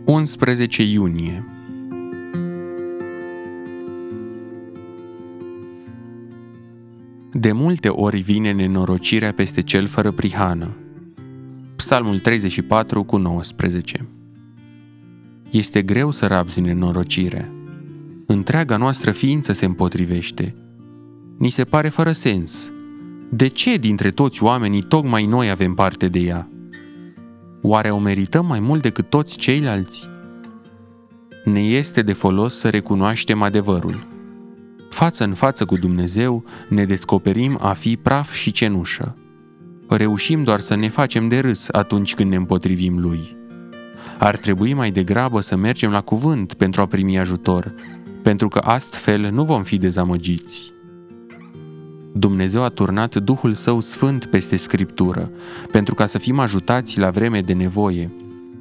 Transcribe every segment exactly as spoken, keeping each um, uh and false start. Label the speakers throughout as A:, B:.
A: unsprezece iunie. De multe ori vine nenorocirea peste cel fără prihană. Psalmul treizeci și patru cu nouăsprezece. Este greu să rabzi nenorocirea. Întreaga noastră ființă se împotrivește. Ni se pare fără sens. De ce dintre toți oamenii tocmai noi avem parte de ea? Oare o merităm mai mult decât toți ceilalți? Ne este de folos să recunoaștem adevărul. Față în față cu Dumnezeu ne descoperim a fi praf și cenușă. Reușim doar să ne facem de râs atunci când ne împotrivim Lui. Ar trebui mai degrabă să mergem la cuvânt pentru a primi ajutor, pentru că astfel nu vom fi dezamăgiți. Dumnezeu a turnat Duhul Său Sfânt peste Scriptură, pentru ca să fim ajutați la vreme de nevoie.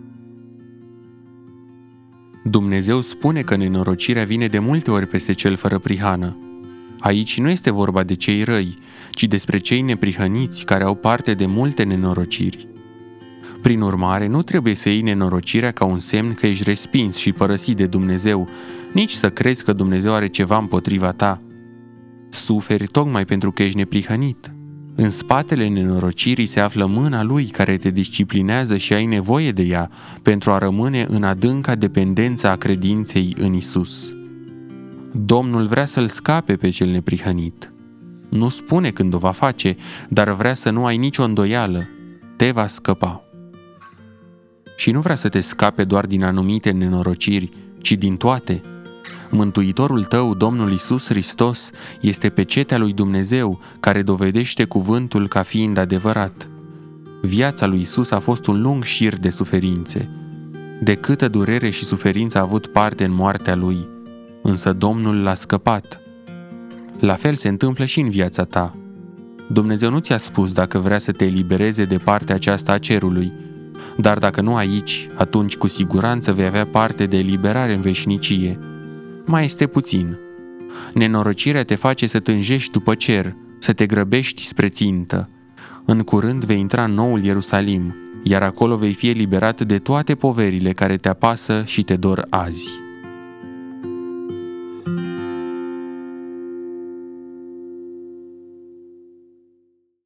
A: Dumnezeu spune că nenorocirea vine de multe ori peste cel fără prihană. Aici nu este vorba de cei răi, ci despre cei neprihăniți care au parte de multe nenorociri. Prin urmare, nu trebuie să iei nenorocirea ca un semn că ești respins și părăsit de Dumnezeu, nici să crezi că Dumnezeu are ceva împotriva ta. Suferi tocmai pentru că ești neprihănit. În spatele nenorocirii se află mâna Lui care te disciplinează și ai nevoie de ea pentru a rămâne în adânca dependență a credinței în Isus. Domnul vrea să-l scape pe cel neprihănit. Nu spune când o va face, dar vrea să nu ai nicio îndoială. Te va scăpa. Și nu vrea să te scape doar din anumite nenorociri, ci din toate. Mântuitorul tău, Domnul Isus Hristos, este pecetea lui Dumnezeu care dovedește cuvântul ca fiind adevărat. Viața lui Isus a fost un lung șir de suferințe. De câtă durere și suferință a avut parte în moartea lui, însă Domnul l-a scăpat. La fel se întâmplă și în viața ta. Dumnezeu nu ți-a spus dacă vrea să te elibereze de partea aceasta a cerului, dar dacă nu aici, atunci cu siguranță vei avea parte de eliberare în veșnicie. Mai este puțin. Nenorocirea te face să tânjești după cer, să te grăbești spre țintă. În curând vei intra în noul Ierusalim, iar acolo vei fi eliberat de toate poverile care te apasă și te dor azi.